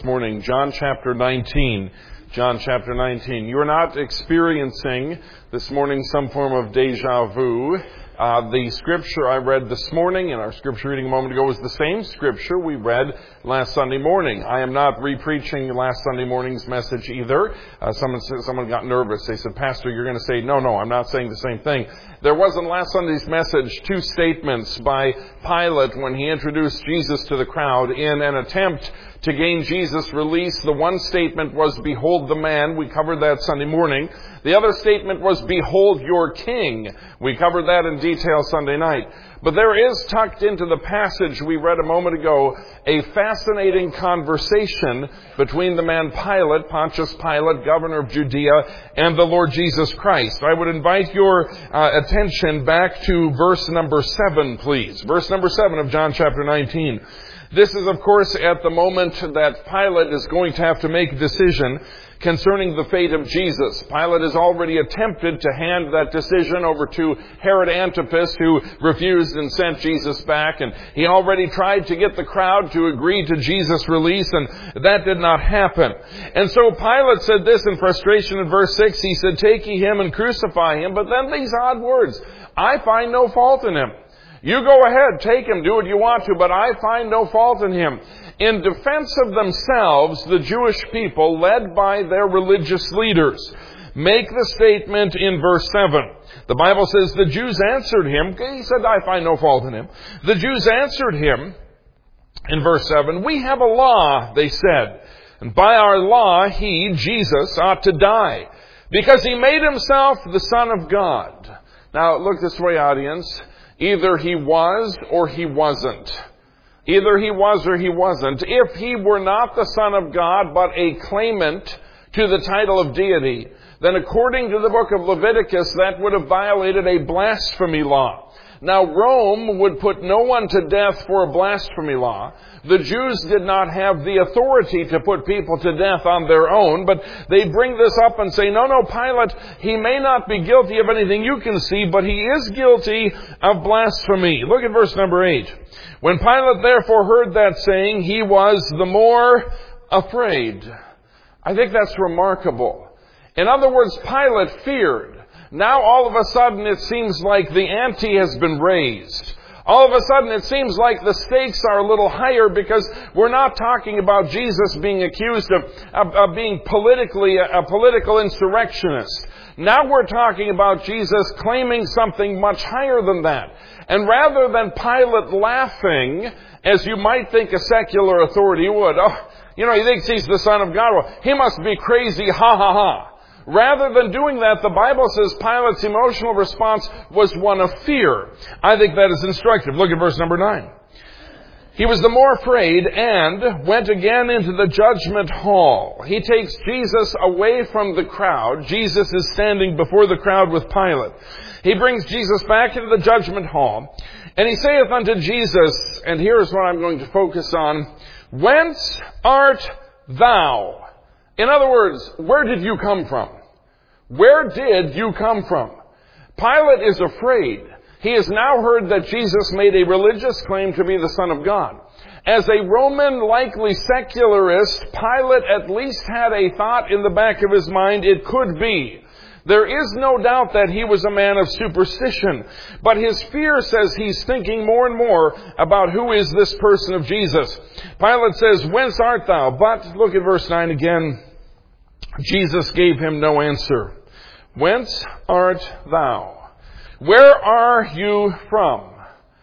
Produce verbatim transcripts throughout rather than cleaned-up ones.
Morning, John chapter nineteen. John chapter nineteen. You're not experiencing this morning some form of deja vu. Uh, the scripture I read this morning in our scripture reading a moment ago was the same scripture we read last Sunday morning. I am not re-preaching last Sunday morning's message either. Uh, someone said, someone got nervous. They said, Pastor, you're going to say, no, no, I'm not saying the same thing. There was in last Sunday's message two statements by Pilate when he introduced Jesus to the crowd in an attempt to gain Jesus' release. The one statement was, behold the man. We covered that Sunday morning. The other statement was, behold your king. We covered that in detail Sunday night. But there is tucked into the passage we read a moment ago a fascinating conversation between the man Pilate, Pontius Pilate, governor of Judea, and the Lord Jesus Christ. I would invite your uh, attention back to verse number seven, please. Verse number seven of John chapter nineteen. This is, of course, at the moment that Pilate is going to have to make a decision concerning the fate of Jesus. Pilate has already attempted to hand that decision over to Herod Antipas, who refused and sent Jesus back. And he already tried to get the crowd to agree to Jesus' release, and that did not happen. And so Pilate said this in frustration in verse six. He said, take ye him and crucify him. But then these odd words, I find no fault in him. You go ahead, take him, do what you want to, but I find no fault in him. In defense of themselves, the Jewish people, led by their religious leaders, make the statement in verse seven. The Bible says, the Jews answered him. He said, I find no fault in him. The Jews answered him in verse seven. We have a law, they said, and by our law, he, Jesus, ought to die, because he made himself the Son of God. Now, look this way, audience. Either he was or he wasn't. Either he was or he wasn't. If he were not the Son of God, but a claimant to the title of deity, then according to the book of Leviticus, that would have violated a blasphemy law. Now, Rome would put no one to death for a blasphemy law. The Jews did not have the authority to put people to death on their own, but they bring this up and say, no, no, Pilate, he may not be guilty of anything you can see, but he is guilty of blasphemy. Look at verse number eight. When Pilate therefore heard that saying, he was the more afraid. I think that's remarkable. In other words, Pilate feared. Now all of a sudden it seems like the ante has been raised. All of a sudden it seems like the stakes are a little higher, because we're not talking about Jesus being accused of, of, of being politically a, a political insurrectionist. Now we're talking about Jesus claiming something much higher than that. And rather than Pilate laughing, as you might think a secular authority would, oh, you know, he thinks he's the Son of God. Well, he must be crazy, ha ha ha. Rather than doing that, the Bible says Pilate's emotional response was one of fear. I think that is instructive. Look at verse number nine. He was the more afraid and went again into the judgment hall. He takes Jesus away from the crowd. Jesus is standing before the crowd with Pilate. He brings Jesus back into the judgment hall. And he saith unto Jesus, and here is what I'm going to focus on, whence art thou? In other words, where did you come from? Where did you come from? Pilate is afraid. He has now heard that Jesus made a religious claim to be the Son of God. As a Roman, likely secularist, Pilate at least had a thought in the back of his mind, it could be. There is no doubt that he was a man of superstition, but his fear says he's thinking more and more about who is this person of Jesus. Pilate says, whence art thou? But, look at verse nine again. Jesus gave him no answer. Whence art thou? Where are you from?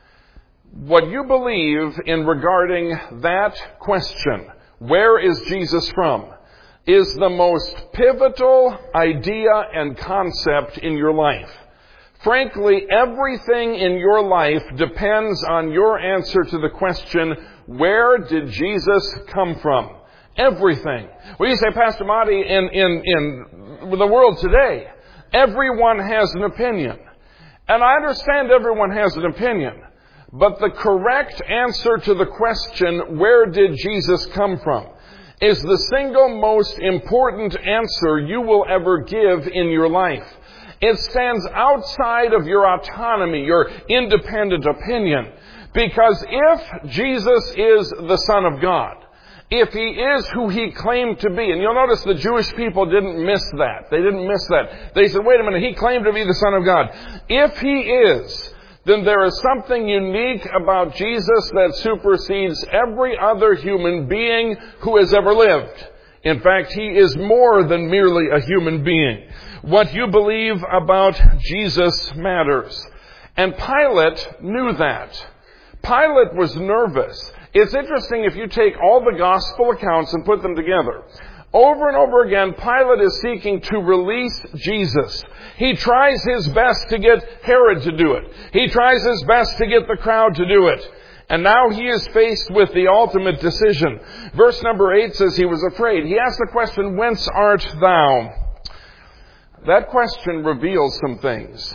What you believe in regarding that question, where is Jesus from, is the most pivotal idea and concept in your life. Frankly, everything in your life depends on your answer to the question, where did Jesus come from? Everything. Well, you say, Pastor Monty, in, in, in the world today, everyone has an opinion. And I understand everyone has an opinion. But the correct answer to the question, where did Jesus come from, is the single most important answer you will ever give in your life. It stands outside of your autonomy, your independent opinion. Because if Jesus is the Son of God, if he is who he claimed to be, and you'll notice the Jewish people didn't miss that. They didn't miss that. They said, wait a minute, he claimed to be the Son of God. If he is, then there is something unique about Jesus that supersedes every other human being who has ever lived. In fact, he is more than merely a human being. What you believe about Jesus matters. And Pilate knew that. Pilate was nervous. It's interesting if you take all the gospel accounts and put them together. Over and over again, Pilate is seeking to release Jesus. He tries his best to get Herod to do it. He tries his best to get the crowd to do it. And now he is faced with the ultimate decision. Verse number eight says he was afraid. He asked the question, whence art thou? That question reveals some things.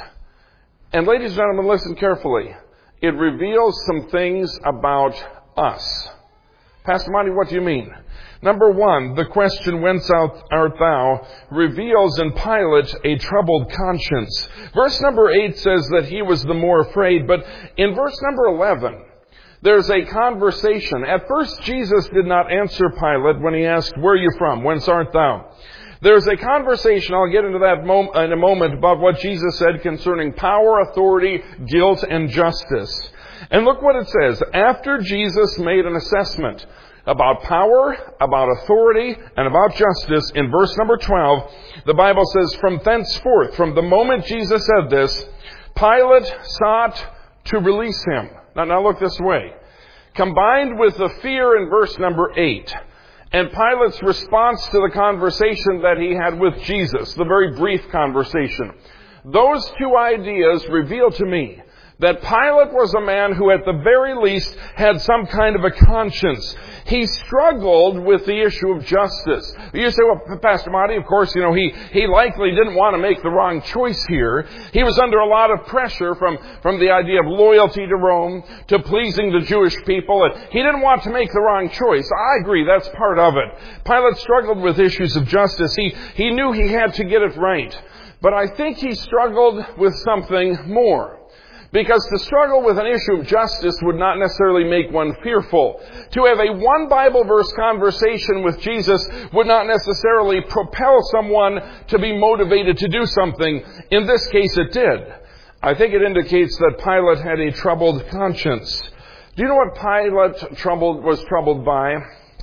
And ladies and gentlemen, listen carefully. It reveals some things about us. Pastor Monty, what do you mean? Number one, the question, whence art thou, reveals in Pilate a troubled conscience. Verse number eight says that he was the more afraid, but in verse number eleven, there's a conversation. At first, Jesus did not answer Pilate when he asked, where are you from? Whence art thou? There's a conversation, I'll get into that mom- in a moment, about what Jesus said concerning power, authority, guilt, and justice. And look what it says. After Jesus made an assessment about power, about authority, and about justice, in verse number twelve, the Bible says, from thenceforth, from the moment Jesus said this, Pilate sought to release him. Now, now look this way. Combined with the fear in verse number eight, and Pilate's response to the conversation that he had with Jesus, the very brief conversation, those two ideas reveal to me that Pilate was a man who at the very least had some kind of a conscience. He struggled with the issue of justice. You say, well, Pastor Monty, of course, you know, he, he likely didn't want to make the wrong choice here. He was under a lot of pressure from, from the idea of loyalty to Rome, to pleasing the Jewish people, and he didn't want to make the wrong choice. I agree, that's part of it. Pilate struggled with issues of justice. He, he knew he had to get it right. But I think he struggled with something more. Because to struggle with an issue of justice would not necessarily make one fearful. To have a one Bible verse conversation with Jesus would not necessarily propel someone to be motivated to do something. In this case, it did. I think it indicates that Pilate had a troubled conscience. Do you know what Pilate troubled, was troubled by?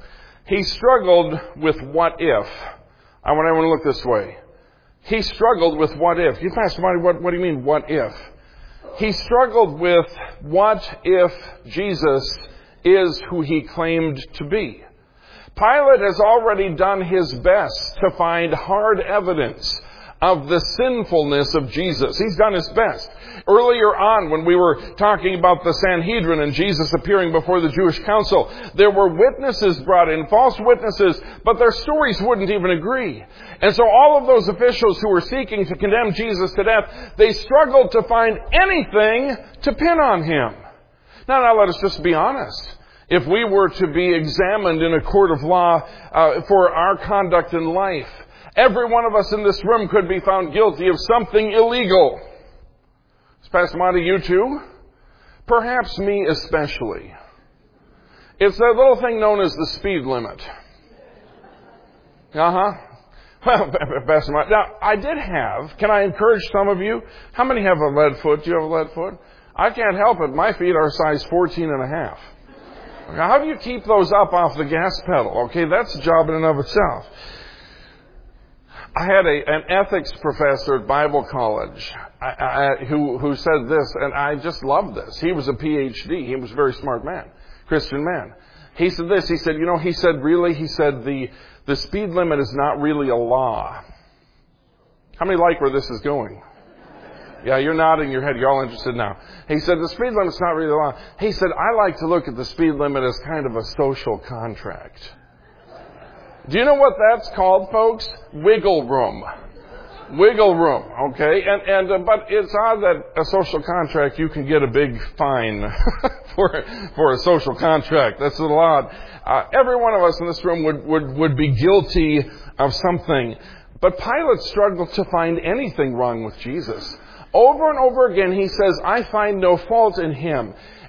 He struggled with what if. I want everyone to look this way. He struggled with what if. You Pastor Marty, what, what do you mean, what if? He struggled with what if Jesus is who he claimed to be. Pilate has already done his best to find hard evidence of the sinfulness of Jesus. He's done his best. Earlier on, when we were talking about the Sanhedrin and Jesus appearing before the Jewish council, there were witnesses brought in, false witnesses, but their stories wouldn't even agree. And so all of those officials who were seeking to condemn Jesus to death, they struggled to find anything to pin on him. Now, now let us just be honest. If we were to be examined in a court of law uh, for our conduct in life, every one of us in this room could be found guilty of something illegal. Is Pastor Monty, you too? Perhaps me especially. It's that little thing known as the speed limit. Uh-huh. Well, Pastor Monty, now, I did have, can I encourage some of you? How many have a lead foot? Do you have a lead foot? I can't help it. My feet are size fourteen and a half. How do you keep those up off the gas pedal? Okay, that's a job in and of itself. I had a, an ethics professor at Bible college I, I, who, who said this, and I just loved this. He was a P H D. He was a very smart man, Christian man. He said this. He said, you know, he said, really, he said, the, the speed limit is not really a law. How many like where this is going? Yeah, you're nodding your head. You're all interested now. He said, the speed limit's not really a law. He said, I like to look at the speed limit as kind of a social contract. Do you know what that's called, folks? Wiggle room. Wiggle room, okay? And, and uh, but it's odd that a social contract, you can get a big fine for, for a social contract. That's a little odd. Uh, every one of us in this room would, would, would be guilty of something. But Pilate struggled to find anything wrong with Jesus. Over and over again, he says, I find no fault in him.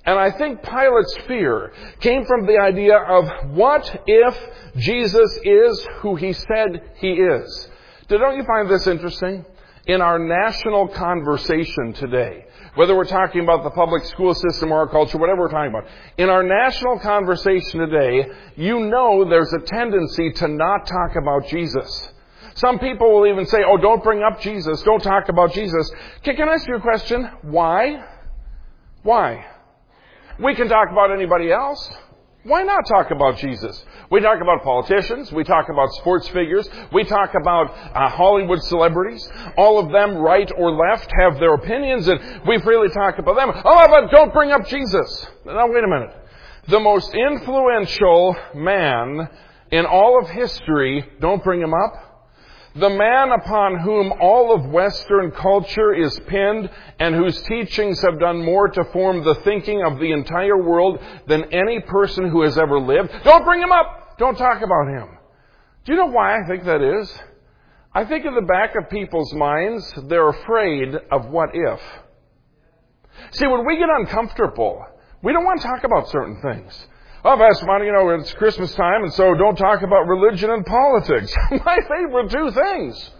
And I think Pilate's fear came from the idea of what if Jesus is who he said he is? Don't you find this interesting? In our national conversation today, whether we're talking about the public school system or our culture, whatever we're talking about, in our national conversation today, you know there's a tendency to not talk about Jesus. Some people will even say, oh, don't bring up Jesus, don't talk about Jesus. Can, can I ask you a question? Why? Why? We can talk about anybody else. Why not talk about Jesus? We talk about politicians. We talk about sports figures. We talk about uh, Hollywood celebrities. All of them, right or left, have their opinions, and we freely talk about them. Oh, but don't bring up Jesus. Now, wait a minute. The most influential man in all of history, don't bring him up. The man upon whom all of Western culture is pinned and whose teachings have done more to form the thinking of the entire world than any person who has ever lived. Don't bring him up. Don't talk about him. Do you know why I think that is? I think in the back of people's minds, they're afraid of what if. See, when we get uncomfortable, we don't want to talk about certain things. Oh, Pastor Monty, you know, it's Christmas time, and so don't talk about religion and politics. My favorite two things.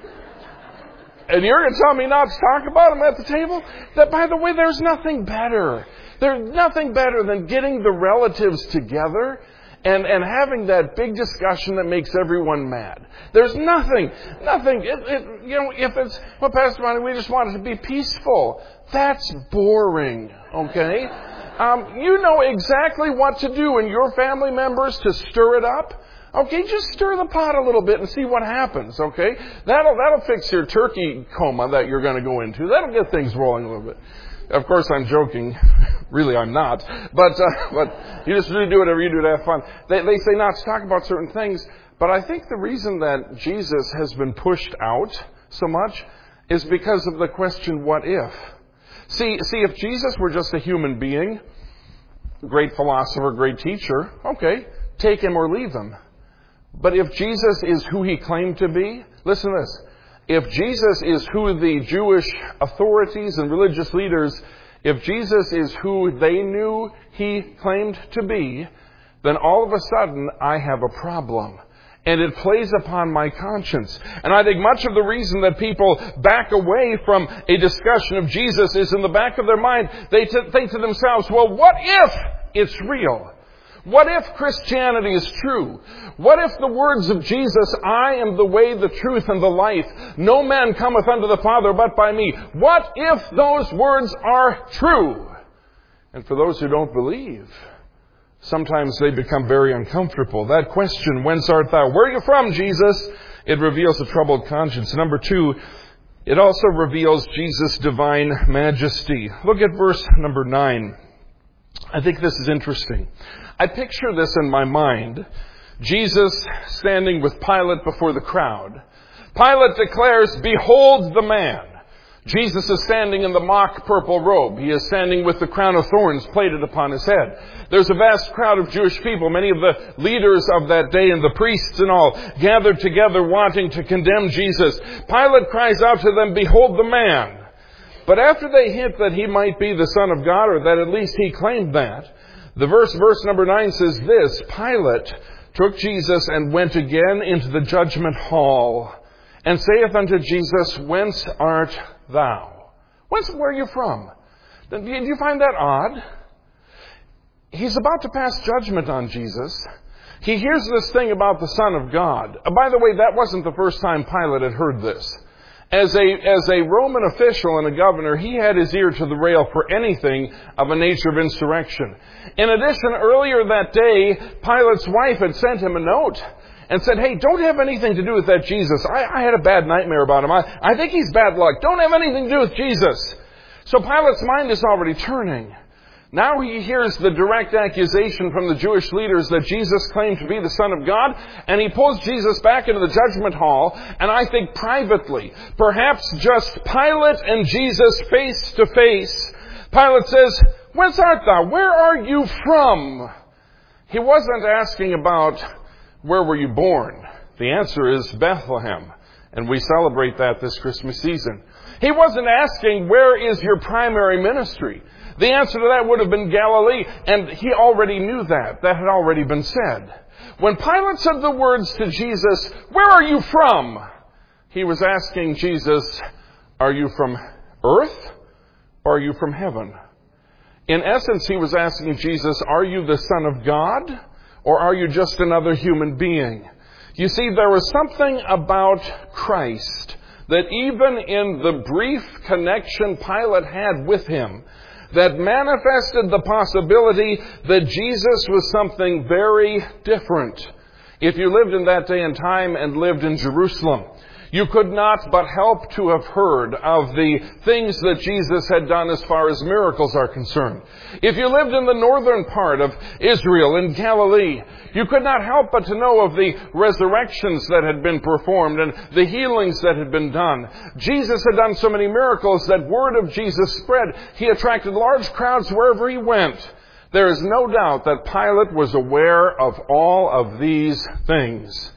And you're going to tell me not to talk about them at the table? That, by the way, there's nothing better. There's nothing better than getting the relatives together and, and having that big discussion that makes everyone mad. There's nothing, nothing, it, it, you know, if it's, well, Pastor Monty, we just want it to be peaceful. That's boring, okay? Um, you know exactly what to do in your family members to stir it up. Okay, just stir the pot a little bit and see what happens, okay? That'll, that'll fix your turkey coma that you're going to go into. That'll get things rolling a little bit. Of course, I'm joking. Really, I'm not. But, uh, but you just do whatever you do to have fun. They, they say not to talk about certain things. But I think the reason that Jesus has been pushed out so much is because of the question, what if? See, see, if Jesus were just a human being, great philosopher, great teacher, okay, take him or leave him. But if Jesus is who he claimed to be, listen to this. If Jesus is who the Jewish authorities and religious leaders, if Jesus is who they knew he claimed to be, then all of a sudden I have a problem. And it plays upon my conscience. And I think much of the reason that people back away from a discussion of Jesus is in the back of their mind, they t- think to themselves, well, what if it's real? What if Christianity is true? What if the words of Jesus, I am the way, the truth, and the life. No man cometh unto the Father but by me. What if those words are true? And for those who don't believe, sometimes they become very uncomfortable. That question, whence art thou? Where are you from, Jesus? It reveals a troubled conscience. Number two, it also reveals Jesus' divine majesty. Look at verse number nine. I think this is interesting. I picture this in my mind. Jesus standing with Pilate before the crowd. Pilate declares, behold the man. Jesus is standing in the mock purple robe. He is standing with the crown of thorns plated upon his head. There's a vast crowd of Jewish people, many of the leaders of that day and the priests and all, gathered together wanting to condemn Jesus. Pilate cries out to them, behold the man. But after they hint that he might be the Son of God, or that at least he claimed that, the verse, verse number nine says this, Pilate took Jesus and went again into the judgment hall, and saith unto Jesus, whence art thou? Whence, where are you from? Do you find that odd? He's about to pass judgment on Jesus. He hears this thing about the Son of God. By the way, that wasn't the first time Pilate had heard this. As a, as a Roman official and a governor, he had his ear to the rail for anything of a nature of insurrection. In addition, earlier that day, Pilate's wife had sent him a note and said, hey, don't have anything to do with that Jesus. I, I had a bad nightmare about him. I, I think he's bad luck. Don't have anything to do with Jesus. So Pilate's mind is already turning. Now he hears the direct accusation from the Jewish leaders that Jesus claimed to be the Son of God, and he pulls Jesus back into the judgment hall, and I think privately, perhaps just Pilate and Jesus face to face, Pilate says, whence art thou? Where are you from? He wasn't asking about where were you born. The answer is Bethlehem. And we celebrate that this Christmas season. He wasn't asking, where is your primary ministry? The answer to that would have been Galilee, and he already knew that. That had already been said. When Pilate said the words to Jesus, where are you from? He was asking Jesus, are you from earth or are you from heaven? In essence, he was asking Jesus, are you the Son of God or are you just another human being? You see, there was something about Christ that even in the brief connection Pilate had with him that manifested the possibility that Jesus was something very different. If you lived in that day and time and lived in Jerusalem, you could not but help to have heard of the things that Jesus had done as far as miracles are concerned. If you lived in the northern part of Israel, in Galilee, you could not help but to know of the resurrections that had been performed and the healings that had been done. Jesus had done so many miracles that word of Jesus spread. He attracted large crowds wherever he went. There is no doubt that Pilate was aware of all of these things.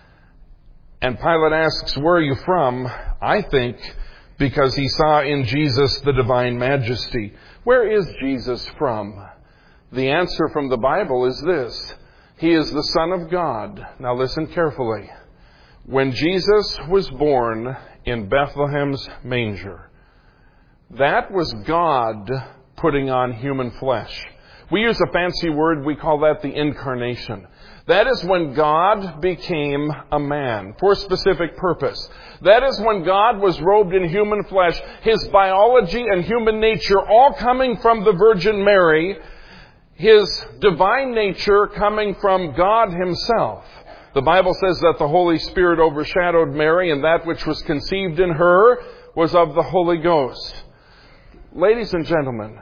And Pilate asks, where are you from? I think because he saw in Jesus the divine majesty. Where is Jesus from? The answer from the Bible is this. He is the Son of God. Now listen carefully. When Jesus was born in Bethlehem's manger, that was God putting on human flesh. We use a fancy word, we call that the incarnation. That is when God became a man for a specific purpose. That is when God was robed in human flesh, his biology and human nature all coming from the Virgin Mary, his divine nature coming from God himself. The Bible says that the Holy Spirit overshadowed Mary, and that which was conceived in her was of the Holy Ghost. Ladies and gentlemen,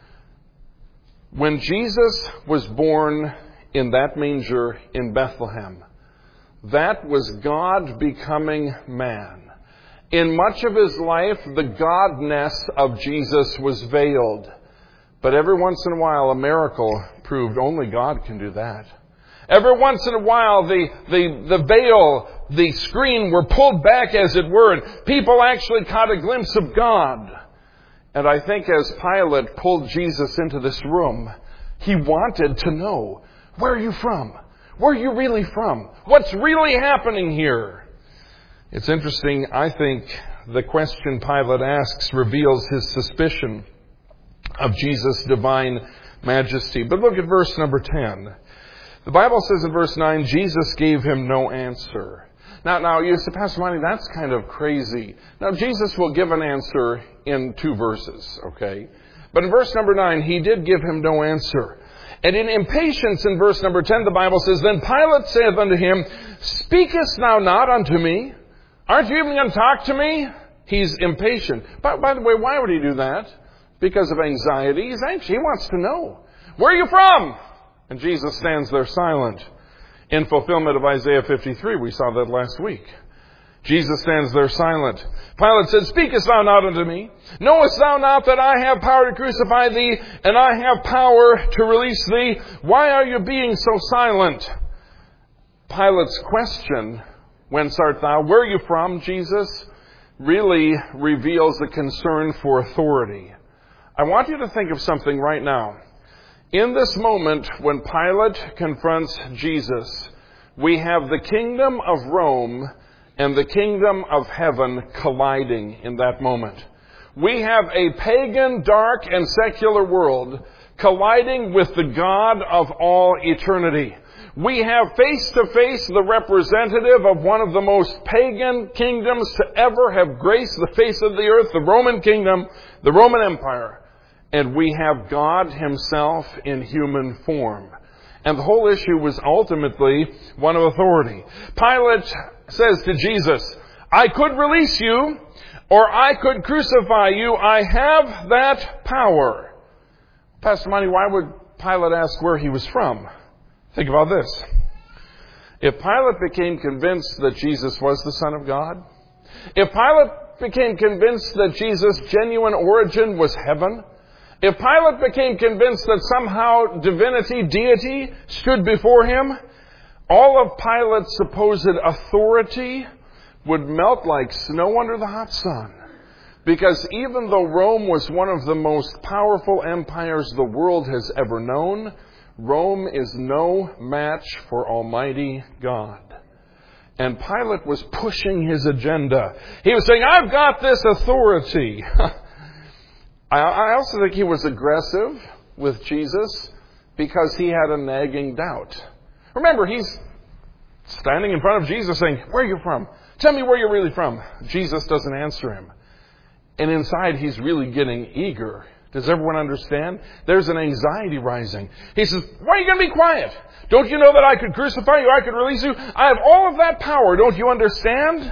when Jesus was born in that manger in Bethlehem, that was God becoming man. In much of his life, the godness of Jesus was veiled. But every once in a while, a miracle proved only God can do that. Every once in a while, the, the, the veil, the screen were pulled back, as it were, and people actually caught a glimpse of God. And I think as Pilate pulled Jesus into this room, he wanted to know, where are you from? Where are you really from? What's really happening here? It's interesting. I think the question Pilate asks reveals his suspicion of Jesus' divine majesty. But look at verse number ten. The Bible says in verse nine, Jesus gave him no answer. Now, now you say, Pastor Monty, that's kind of crazy. Now, Jesus will give an answer in two verses, okay? But in verse number nine, he did give him no answer. And in impatience, in verse number ten, the Bible says, Then Pilate saith unto him, Speakest thou not unto me? Aren't you even going to talk to me? He's impatient. By, by the way, why would he do that? Because of anxiety. He's anxious. He wants to know. Where are you from? And Jesus stands there silent. In fulfillment of Isaiah fifty-three, we saw that last week. Jesus stands there silent. Pilate said, Speakest thou not unto me? Knowest thou not that I have power to crucify thee, and I have power to release thee? Why are you being so silent? Pilate's question, Whence art thou? Where are you from, Jesus? Really reveals a concern for authority. I want you to think of something right now. In this moment, when Pilate confronts Jesus, we have the kingdom of Rome and the kingdom of heaven colliding in that moment. We have a pagan, dark, and secular world colliding with the God of all eternity. We have face to face the representative of one of the most pagan kingdoms to ever have graced the face of the earth, the Roman kingdom, the Roman Empire. And we have God himself in human form. And the whole issue was ultimately one of authority. Pilate says to Jesus, I could release you, or I could crucify you. I have that power. Pastor Monty, why would Pilate ask where he was from? Think about this. If Pilate became convinced that Jesus was the Son of God, if Pilate became convinced that Jesus' genuine origin was heaven, if Pilate became convinced that somehow divinity, deity, stood before him, all of Pilate's supposed authority would melt like snow under the hot sun. Because even though Rome was one of the most powerful empires the world has ever known, Rome is no match for Almighty God. And Pilate was pushing his agenda. He was saying, I've got this authority. I also think he was aggressive with Jesus because he had a nagging doubt. Remember, he's standing in front of Jesus saying, where are you from? Tell me where you're really from. Jesus doesn't answer him. And inside, he's really getting eager. Does everyone understand? There's an anxiety rising. He says, why are you going to be quiet? Don't you know that I could crucify you? I could release you? I have all of that power. Don't you understand?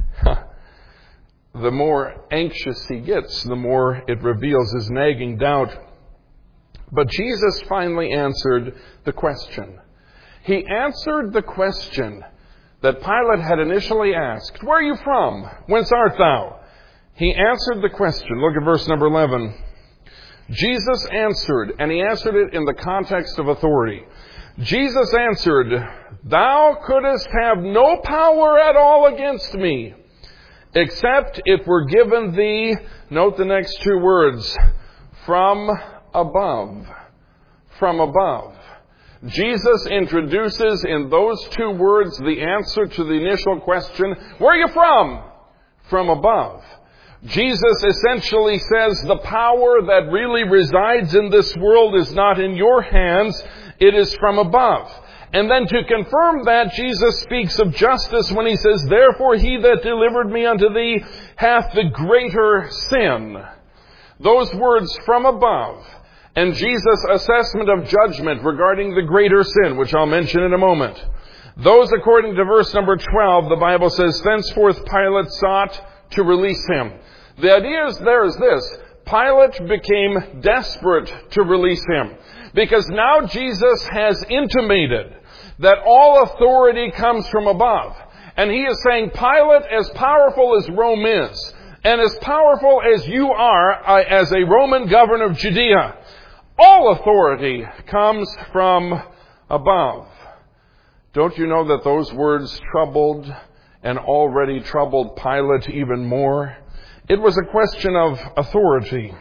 The more anxious he gets, the more it reveals his nagging doubt. But Jesus finally answered the question. He answered the question that Pilate had initially asked. Where are you from? Whence art thou? He answered the question. Look at verse number eleven. Jesus answered, and he answered it in the context of authority. Jesus answered, thou couldst have no power at all against me, except it were given thee, note the next two words, from above. From above. Jesus introduces in those two words the answer to the initial question, where are you from? From above. Jesus essentially says the power that really resides in this world is not in your hands, it is from above. And then to confirm that, Jesus speaks of justice when he says, therefore he that delivered me unto thee hath the greater sin. Those words from above and Jesus' assessment of judgment regarding the greater sin, which I'll mention in a moment. Those, according to verse number twelve, the Bible says, thenceforth Pilate sought to release him. The idea is there is this. Pilate became desperate to release him because now Jesus has intimated that all authority comes from above. And he is saying, Pilate, as powerful as Rome is, and as powerful as you are as a Roman governor of Judea, all authority comes from above. Don't you know that those words troubled and already troubled Pilate even more? It was a question of authority.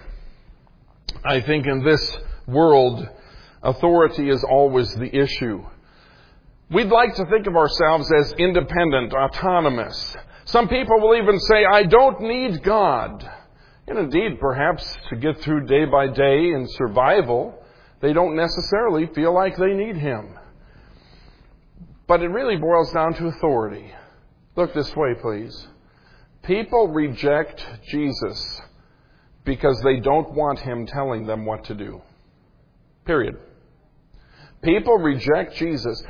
I think in this world, authority is always the issue. We'd like to think of ourselves as independent, autonomous. Some people will even say, I don't need God. And indeed, perhaps to get through day by day in survival, they don't necessarily feel like they need Him. But it really boils down to authority. Look this way, please. People reject Jesus because they don't want Him telling them what to do. Period. People reject Jesus.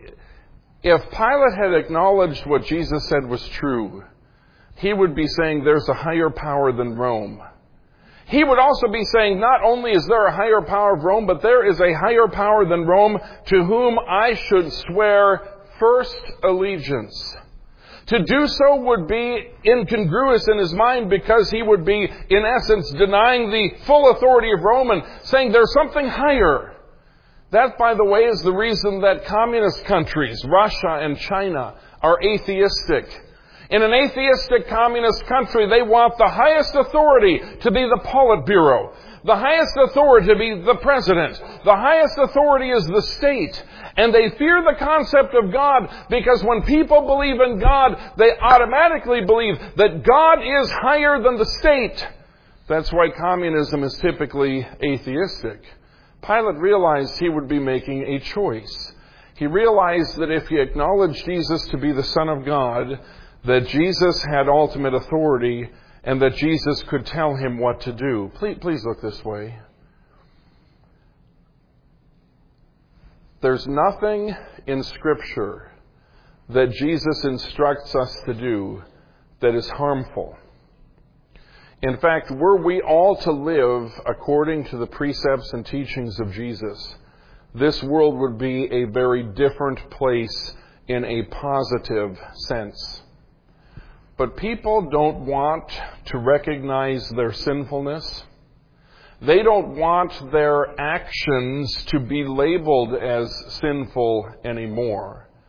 If Pilate had acknowledged what Jesus said was true, he would be saying there's a higher power than Rome. He would also be saying not only is there a higher power of Rome, but there is a higher power than Rome to whom I should swear first allegiance. To do so would be incongruous in his mind because he would be, in essence, denying the full authority of Rome and saying there's something higher. That, by the way, is the reason that communist countries, Russia and China, are atheistic. In an atheistic communist country, they want the highest authority to be the Politburo. The highest authority to be the president. The highest authority is the state. And they fear the concept of God because when people believe in God, they automatically believe that God is higher than the state. That's why communism is typically atheistic. Pilate realized he would be making a choice. He realized that if he acknowledged Jesus to be the Son of God, that Jesus had ultimate authority and that Jesus could tell him what to do. Please, please look this way. There's nothing in Scripture that Jesus instructs us to do that is harmful. In fact, were we all to live according to the precepts and teachings of Jesus, this world would be a very different place in a positive sense. But people don't want to recognize their sinfulness. They don't want their actions to be labeled as sinful anymore.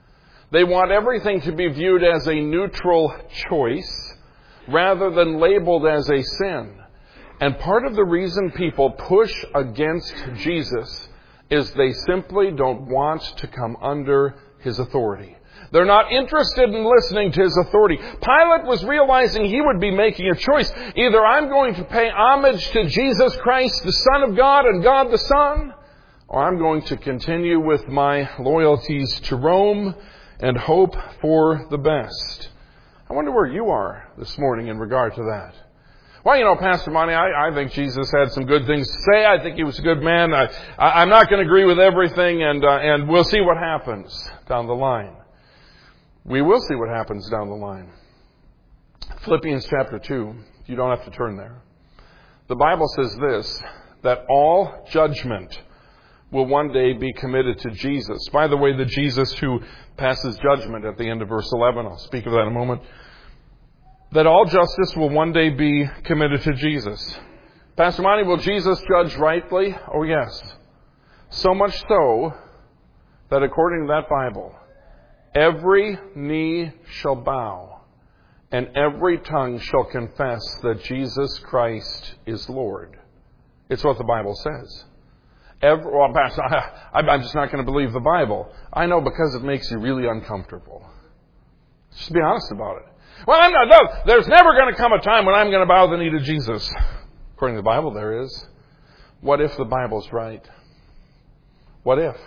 They want everything to be viewed as a neutral choice rather than labeled as a sin. And part of the reason people push against Jesus is they simply don't want to come under His authority. They're not interested in listening to His authority. Pilate was realizing he would be making a choice. Either I'm going to pay homage to Jesus Christ, the Son of God and God the Son, or I'm going to continue with my loyalties to Rome and hope for the best. I wonder where you are this morning in regard to that. Well, you know, Pastor Monty, I, I think Jesus had some good things to say. I think He was a good man. I, I, I'm not going to agree with everything, and uh, and we'll see what happens down the line. We will see what happens down the line. Philippians chapter two, you don't have to turn there. The Bible says this, that all judgment will one day be committed to Jesus. By the way, the Jesus who passes judgment at the end of verse eleven, I'll speak of that in a moment. That all justice will one day be committed to Jesus. Pastor Monty, will Jesus judge rightly? Oh, yes. So much so that according to that Bible, every knee shall bow and every tongue shall confess that Jesus Christ is Lord. It's what the Bible says. Every, well, Pastor, I, I'm just not going to believe the Bible. I know, because it makes you really uncomfortable. Just be honest about it. Well, I'm not, no, there's never going to come a time when I'm going to bow the knee to Jesus. According to the Bible, there is. What if the Bible's right? What if?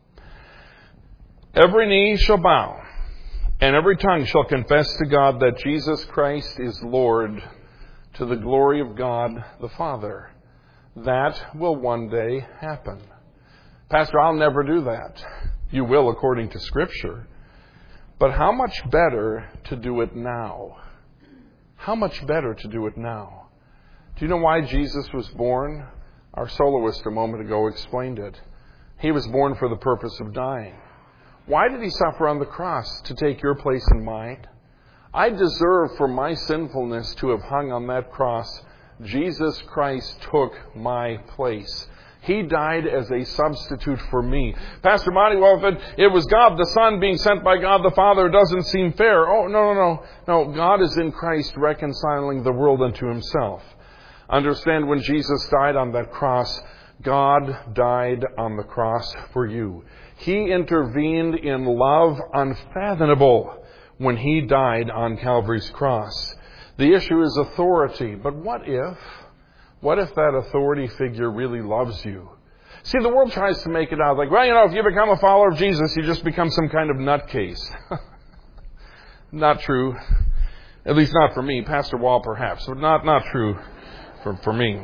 Every knee shall bow, and every tongue shall confess to God that Jesus Christ is Lord, to the glory of God the Father. That will one day happen. Pastor, I'll never do that. You will, according to Scripture. But how much better to do it now? How much better to do it now? Do you know why Jesus was born? Our soloist a moment ago explained it. He was born for the purpose of dying. Why did He suffer on the cross? To take your place and mine? I deserve for my sinfulness to have hung on that cross. Jesus Christ took my place. He died as a substitute for me. Pastor Monty, well, if it, it was God the Son being sent by God the Father, it doesn't seem fair. Oh, no, no, no. No, God is in Christ reconciling the world unto Himself. Understand, when Jesus died on that cross, God died on the cross for you. He intervened in love unfathomable when He died on Calvary's cross. The issue is authority. But what if... What if that authority figure really loves you? See, the world tries to make it out like, well, you know, if you become a follower of Jesus, you just become some kind of nutcase. Not true. At least not for me. Pastor Wall, perhaps. But not, not true for, for me.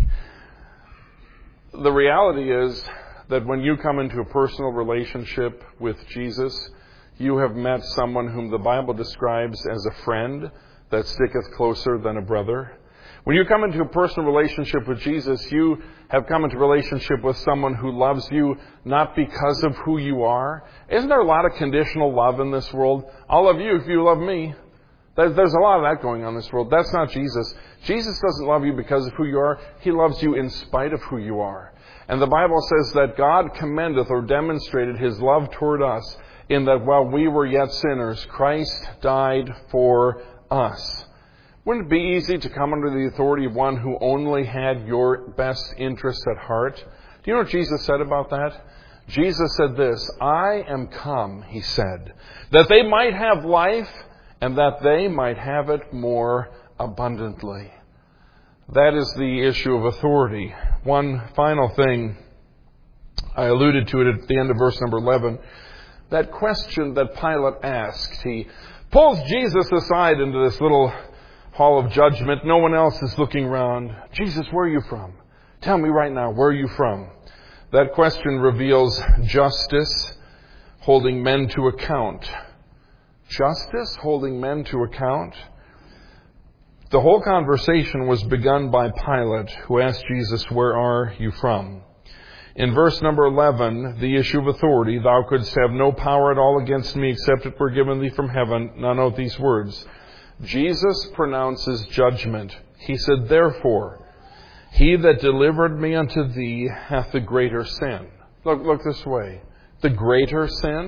The reality is that when you come into a personal relationship with Jesus, you have met someone whom the Bible describes as a friend that sticketh closer than a brother. When you come into a personal relationship with Jesus, you have come into a relationship with someone who loves you not because of who you are. Isn't there a lot of conditional love in this world? I'll love you if you love me. There's a lot of that going on in this world. That's not Jesus. Jesus doesn't love you because of who you are. He loves you in spite of who you are. And the Bible says that God commendeth or demonstrated His love toward us in that while we were yet sinners, Christ died for us. Wouldn't it be easy to come under the authority of one who only had your best interests at heart? Do you know what Jesus said about that? Jesus said this, I am come, He said, that they might have life and that they might have it more abundantly. That is the issue of authority. One final thing, I alluded to it at the end of verse number eleven. That question that Pilate asked, he pulls Jesus aside into this little hall of judgment. No one else is looking around. Jesus, where are you from? Tell me right now, where are you from? That question reveals justice holding men to account. Justice holding men to account? The whole conversation was begun by Pilate, who asked Jesus, where are you from? In verse number eleven, the issue of authority, thou couldst have no power at all against me except it were given thee from heaven. Now note these words. Jesus pronounces judgment. He said, therefore, he that delivered me unto thee hath the greater sin. Look, look this way. The greater sin?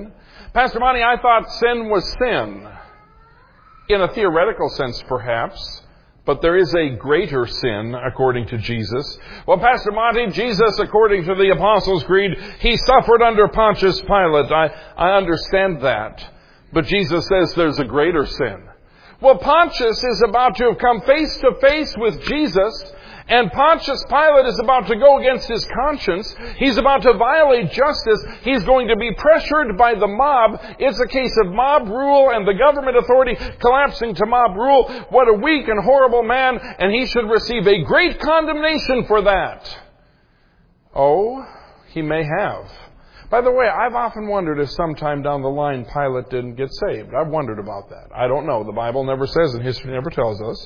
Pastor Monty, I thought sin was sin. In a theoretical sense, perhaps. But there is a greater sin, according to Jesus. Well, Pastor Monty, Jesus, according to the Apostles' Creed, he suffered under Pontius Pilate. I, I understand that. But Jesus says there's a greater sin. Well, Pontius is about to have come face to face with Jesus, and Pontius Pilate is about to go against his conscience. He's about to violate justice. He's going to be pressured by the mob. It's a case of mob rule and the government authority collapsing to mob rule. What a weak and horrible man, and he should receive a great condemnation for that. Oh, he may have. By the way, I've often wondered if sometime down the line Pilate didn't get saved. I've wondered about that. I don't know. The Bible never says and history never tells us.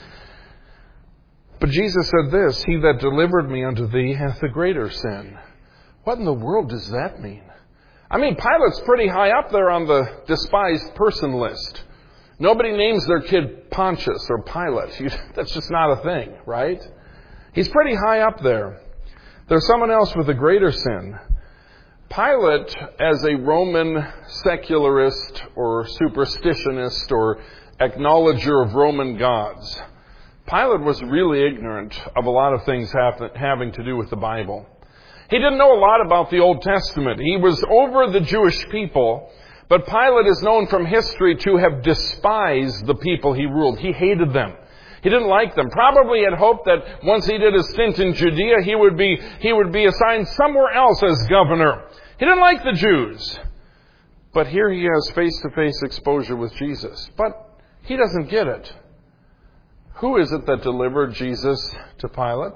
But Jesus said this, he that delivered me unto thee hath the greater sin. What in the world does that mean? I mean, Pilate's pretty high up there on the despised person list. Nobody names their kid Pontius or Pilate. That's just not a thing, right? He's pretty high up there. There's someone else with a greater sin. Pilate, as a Roman secularist or superstitionist or acknowledger of Roman gods, Pilate was really ignorant of a lot of things having to do with the Bible. He didn't know a lot about the Old Testament. He was over the Jewish people, but Pilate is known from history to have despised the people he ruled. He hated them. He didn't like them. Probably had hoped that once he did his stint in Judea, he would be, he would be assigned somewhere else as governor. He didn't like the Jews. But here he has face-to-face exposure with Jesus. But he doesn't get it. Who is it that delivered Jesus to Pilate?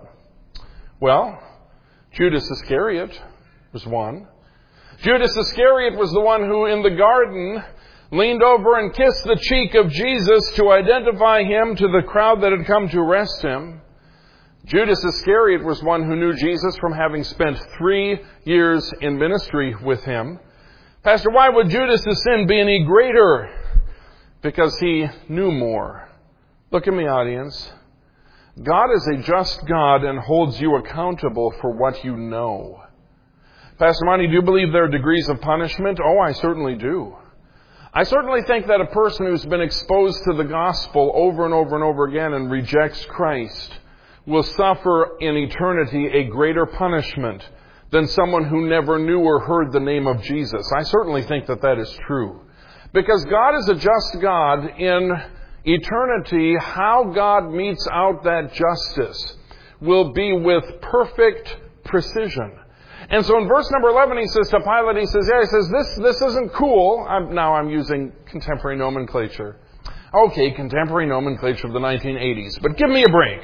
Well, Judas Iscariot was one. Judas Iscariot was the one who in the garden leaned over and kissed the cheek of Jesus to identify him to the crowd that had come to arrest him. Judas Iscariot was one who knew Jesus from having spent three years in ministry with him. Pastor, why would Judas' sin be any greater? Because he knew more. Look at me, audience. God is a just God and holds you accountable for what you know. Pastor Monty, do you believe there are degrees of punishment? Oh, I certainly do. I certainly think that a person who's been exposed to the gospel over and over and over again and rejects Christ will suffer in eternity a greater punishment than someone who never knew or heard the name of Jesus. I certainly think that that is true. Because God is a just God in eternity. How God meets out that justice will be with perfect precision. And so in verse number eleven, he says to Pilate, he says, yeah, he says, this, this isn't cool. I'm, now I'm using contemporary nomenclature. Okay, contemporary nomenclature of the nineteen eighties, but give me a break.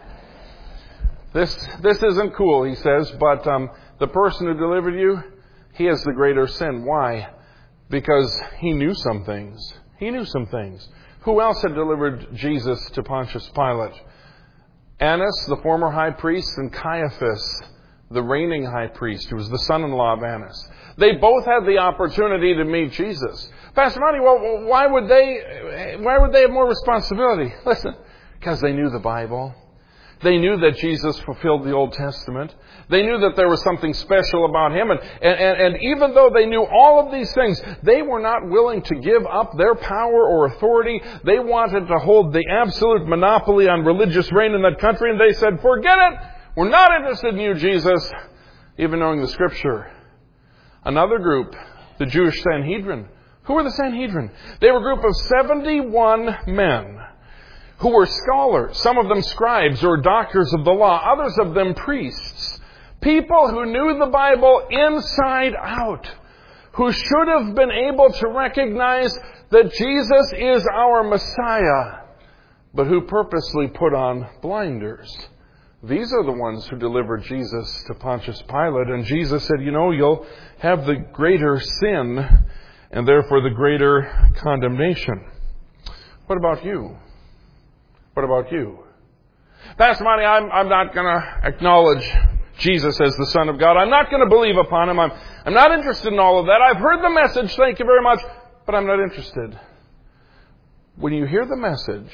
This, this isn't cool, he says, but um, the person who delivered you, he has the greater sin. Why? Because he knew some things. He knew some things. Who else had delivered Jesus to Pontius Pilate? Annas, the former high priest, and Caiaphas, the reigning high priest, who was the son-in-law of Annas. They both had the opportunity to meet Jesus. Pastor Monty, well, why would they, why would they have more responsibility? Listen, because they knew the Bible. They knew that Jesus fulfilled the Old Testament. They knew that there was something special about him. And, and, and even though they knew all of these things, they were not willing to give up their power or authority. They wanted to hold the absolute monopoly on religious reign in that country. And they said, forget it. We're not interested in you, Jesus, even knowing the Scripture. Another group, the Jewish Sanhedrin. Who were the Sanhedrin? They were a group of seventy-one men who were scholars, some of them scribes or doctors of the law, others of them priests. People who knew the Bible inside out, who should have been able to recognize that Jesus is our Messiah, but who purposely put on blinders. These are the ones who delivered Jesus to Pontius Pilate, and Jesus said, you know, you'll have the greater sin and therefore the greater condemnation. What about you? What about you? Pastor Monty, I'm, I'm not going to acknowledge Jesus as the Son of God. I'm not going to believe upon Him. I'm, I'm not interested in all of that. I've heard the message, thank you very much, but I'm not interested. When you hear the message,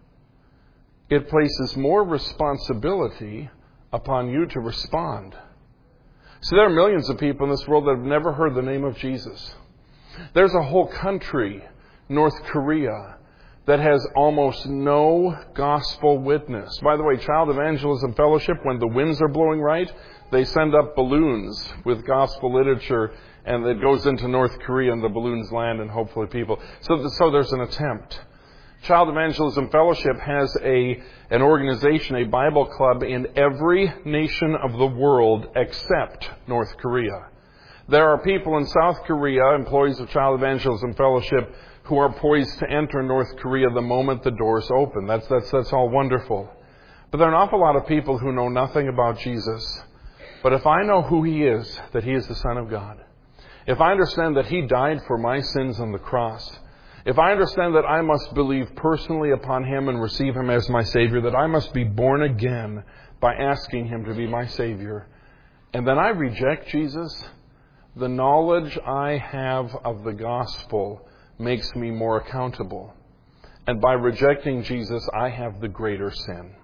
it places more responsibility upon you to respond. See, there are millions of people in this world that have never heard the name of Jesus. There's a whole country, North Korea, that has almost no gospel witness. By the way, Child Evangelism Fellowship, when the winds are blowing right, they send up balloons with gospel literature, and it goes into North Korea, and the balloons land, and hopefully people. So, so there's an attempt. Child Evangelism Fellowship has a an organization, a Bible club in every nation of the world except North Korea. There are people in South Korea, employees of Child Evangelism Fellowship, who are poised to enter North Korea the moment the doors open. That's, that's, that's all wonderful. But there are an awful lot of people who know nothing about Jesus. But if I know who He is, that He is the Son of God, if I understand that He died for my sins on the cross, if I understand that I must believe personally upon Him and receive Him as my Savior, that I must be born again by asking Him to be my Savior, and then I reject Jesus, the knowledge I have of the gospel makes me more accountable. And by rejecting Jesus, I have the greater sin.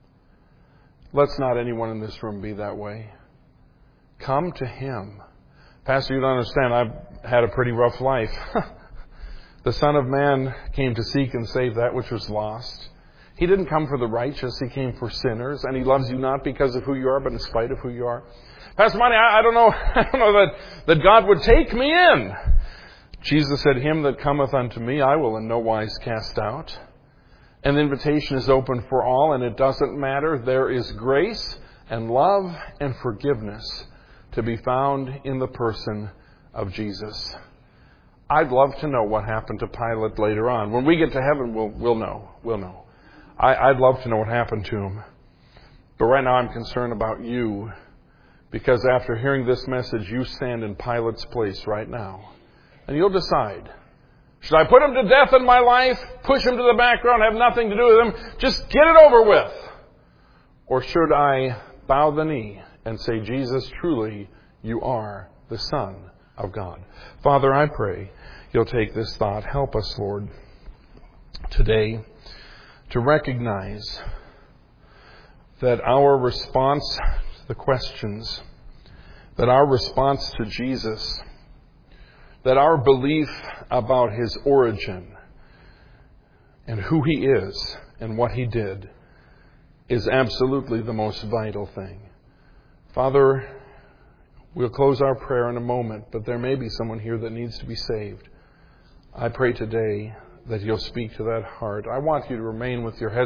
Let's not anyone in this room be that way. Come to Him. Pastor, you don't understand. I've had a pretty rough life. The Son of Man came to seek and save that which was lost. He didn't come for the righteous. He came for sinners. And He loves you not because of who you are, but in spite of who you are. Pastor Monty, I, I don't know, I don't know that, that God would take me in. Jesus said, Him that cometh unto me, I will in no wise cast out. And the invitation is open for all, and it doesn't matter. There is grace and love and forgiveness to be found in the person of Jesus. I'd love to know what happened to Pilate later on. When we get to heaven, we'll, we'll know. We'll know. I, I'd love to know what happened to him. But right now I'm concerned about you, because after hearing this message, you stand in Pilate's place right now. And you'll decide, should I put him to death in my life, push him to the background, have nothing to do with him, just get it over with? Or should I bow the knee and say, Jesus, truly, you are the Son of God? Father, I pray You'll take this thought. Help us, Lord, today to recognize that our response to the questions, that our response to Jesus, that our belief about His origin and who He is and what He did is absolutely the most vital thing. Father, we'll close our prayer in a moment, but there may be someone here that needs to be saved. I pray today that You'll speak to that heart. I want you to remain with your head